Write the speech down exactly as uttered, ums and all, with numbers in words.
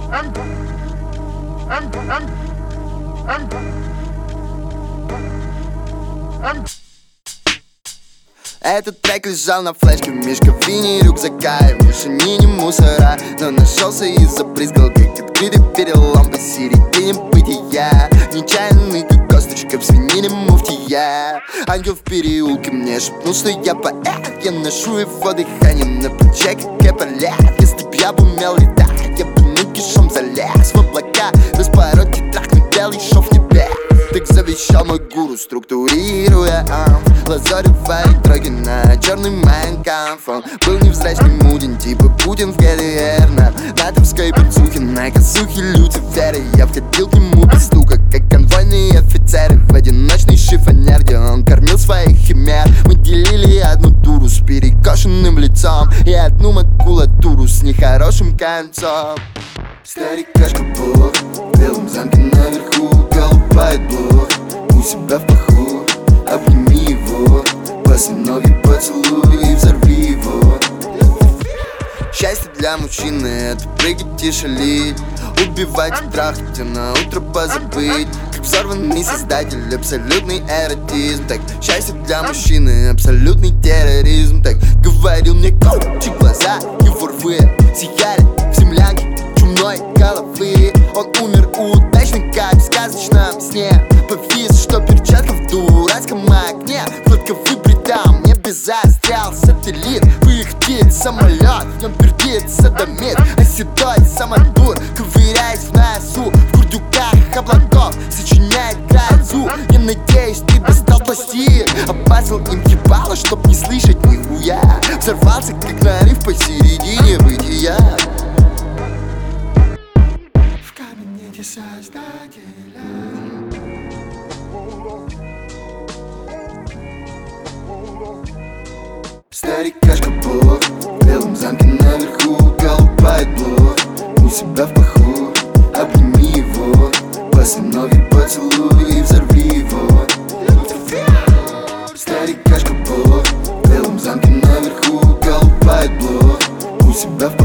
Этот трек лежал на флешке в мешковине рюкзака и в мешанине мусора, но нашелся и забрызгал, как открытый перелом посередине бытия. Нечаянный, как косточка в свинине муфтия. Ангел в переулке мне шепнул, что я поэт. Я ношу его дыхание на плече, как эполет. Если б я бы умел летать, я бы нагишом залез в облака, распороть тетрадь, белый шов небес. Так завещал мой гуру, структурируя амф, лазоревая дороги на черный майнкамф. Он был невзрачный, муден, типа Путин в ГДР. На натовской бицухе, на косухе Люцифера. Я входил к нему без стука, как конвойные офицеры, в одиночный шифонер, где он кормил своих химер. Мы делили одну дуру с перекошенным лицом и одну макулатуру с нехорошим концом. Старикашка Бог в белом замке наверху колупает блок у себя в паху. Обними его, босые ноги поцелуй и взорви его. Счастье для мужчины — это прыгать и шалить, убивать и трахать, а на утро позабыть. Как взорванный создатель, абсолютный эротизм. Так, счастье для мужчины — абсолютный терроризм. Так говорил мне коучи, глаза его рвы сияли в землянке чумной головы. Он умер удачника в сказочном сне. Повис, что перчатка в дурацком окне. Кладка выбрита, мне без застрял сателлит. Пыхтит самолет, в нем пердит садомит. А седой самодур, ковыряясь в носу, в курдюках облаков сочиняет грозу. Я надеюсь, ты достал пластир, обмазал им ебало, чтоб не слышать нихуя. Взорвался, как нарыв посередине бытия. В кабинете создателя. Старикашка Бог в белом замке наверху колупает блок у себя в паху. Обними его, босые ноги поцелуй и взорви его. Старикашка Бог в белом замке наверху колупает блок у себя в